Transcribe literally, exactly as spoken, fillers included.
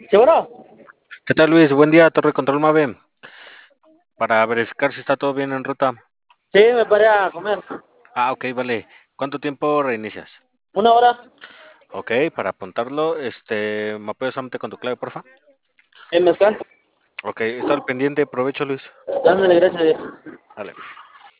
¿Seguro? ¿Qué tal, Luis? Buen día, Torre Control Mave. Para verificar si está todo bien en ruta. Sí, me paré a comer. Ah, ok, vale. ¿Cuánto tiempo reinicias? ¿Una hora? Ok, para apuntarlo, este, ¿me apoyas solamente con tu clave, porfa? ¿En mezcal? Ok, está al pendiente. Provecho, Luis. Dándole gracias a Dios. Dale.